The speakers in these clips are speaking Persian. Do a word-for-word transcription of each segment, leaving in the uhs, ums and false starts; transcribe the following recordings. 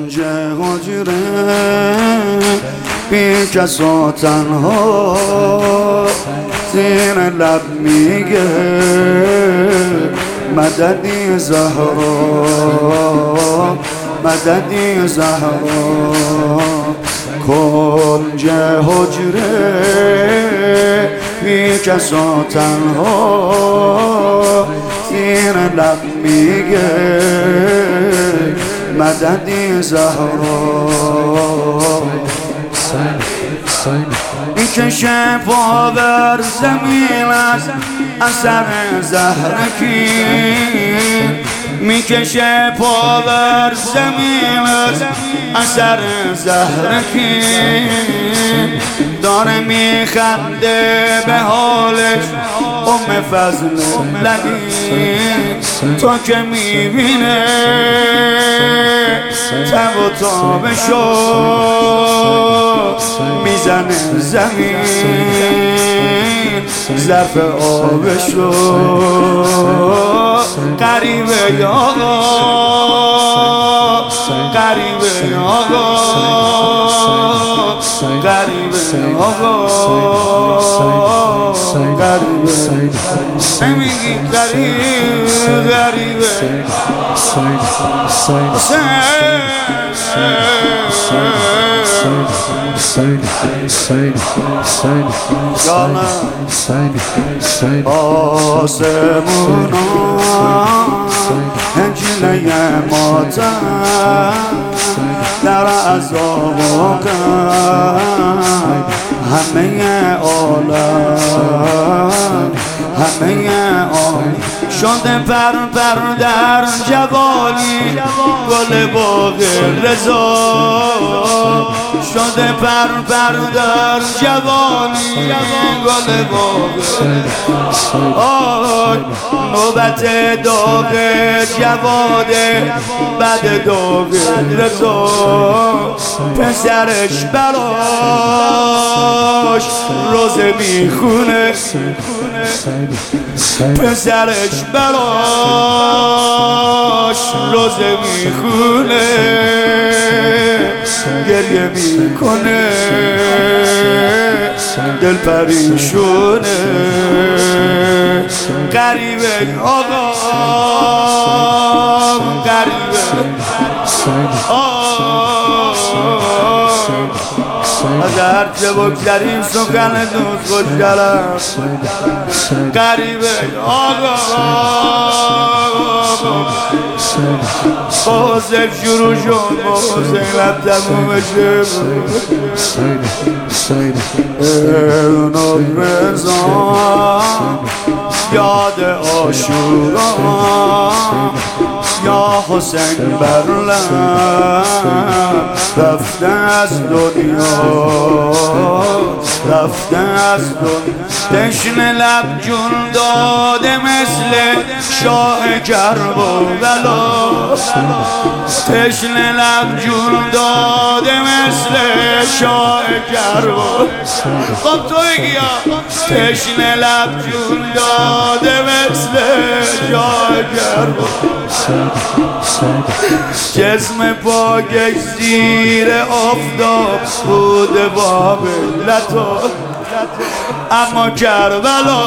کنج حجره بی کس و تنها زیر لب میگه مددی زهرا مددی زهرا کنج حجره بی کس و تنها زیر لب میگه مددی زهرا میکشه پا بر زمین از اثر زهرکی میکشه پا بر زمین از اثر زهرکی داره میخنده به حالش ام فضل لبی تو که میبینه تب و تابشو میزنه زمین ظرف آبشو قریبه آقا قریبه آقا قریبه آقا قریبه نمیگی قریب قریبه آسمونا هنجله ماتم در عذاب و غم همه عالم همه عالم شده پر پر در جوالی گل باغ رضا شده پر پر در جوالی گل باغ آه نوبت داغ جواده بعد داغ رضا پسرش براش روزه میخونه پسرش براش روزه میخونه گریه میکنه دل پریشونه غریبه آقا غریبه از هرچه بگذریم سخن دوست خوشگرم غریبه آقا حسین شروع شد حسین لب تموم شد اونو بزن یاد عاشورا یا حسین برلم رفته از دنیا رفته از دنیا تشنه لب جون داده مثل شاه کرب و بلا تشنه لب جون داده مثل شاه کرب خب تو بگی تشنه لب جون داده مثل شاه کرب جسم پاکش زیر آفتاب بوده با ملتا اما کربلا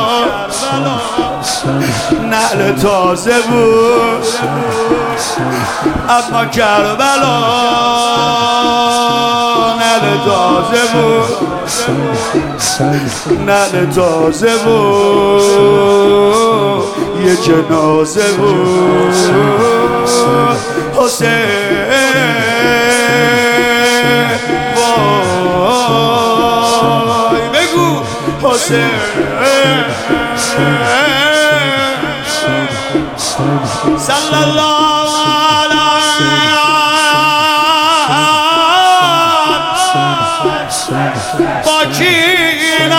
نعل تازه بود اما کربلا نعل تازه بود نعل تازه بود یه جنازه بود حسین وای بگو حسین صلی الله علیه با کینا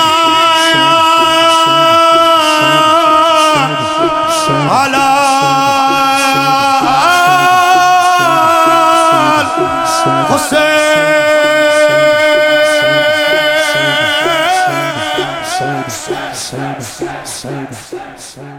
حسین